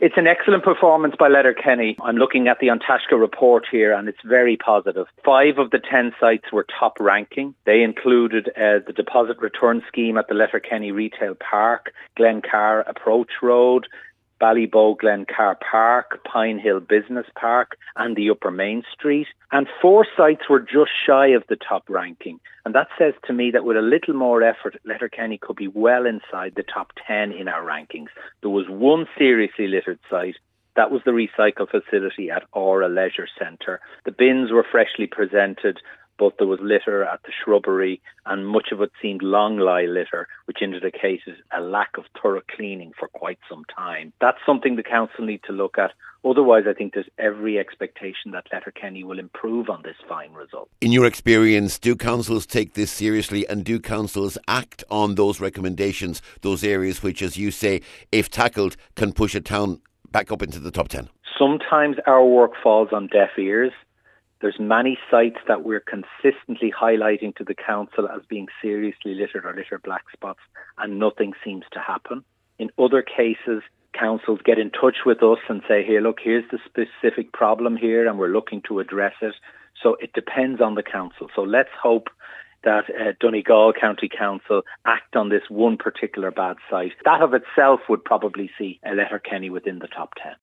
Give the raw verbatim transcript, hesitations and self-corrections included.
It's an excellent performance by Letterkenny. I'm looking at the An Taisce report here and it's very positive. Five of the ten sites were top ranking. They included uh, the deposit return scheme at the Letterkenny Retail Park, Glencar Approach Road, Ballybow Glencar Park, Pine Hill Business Park and the Upper Main Street. And four sites were just shy of the top ranking. And that says to me that with a little more effort, Letterkenny could be well inside the top ten in our rankings. There was one seriously littered site. That was the recycle facility at Aura Leisure Centre. The bins were freshly presented, but there was litter at the shrubbery and much of it seemed long lie litter, which indicated a lack of thorough cleaning for quite some time. That's something the council need to look at. Otherwise, I think there's every expectation that Letterkenny will improve on this fine result. In your experience, do councils take this seriously and do councils act on those recommendations, those areas which, as you say, if tackled, can push a town back up into the top ten? Sometimes our work falls on deaf ears. There's many sites that we're consistently highlighting to the council as being seriously littered or litter black spots, and nothing seems to happen. In other cases, councils get in touch with us and say, here, look, here's the specific problem here and we're looking to address it. So it depends on the council. So let's hope that uh, Donegal County Council act on this one particular bad site. That of itself would probably see a Letterkenny within the top ten.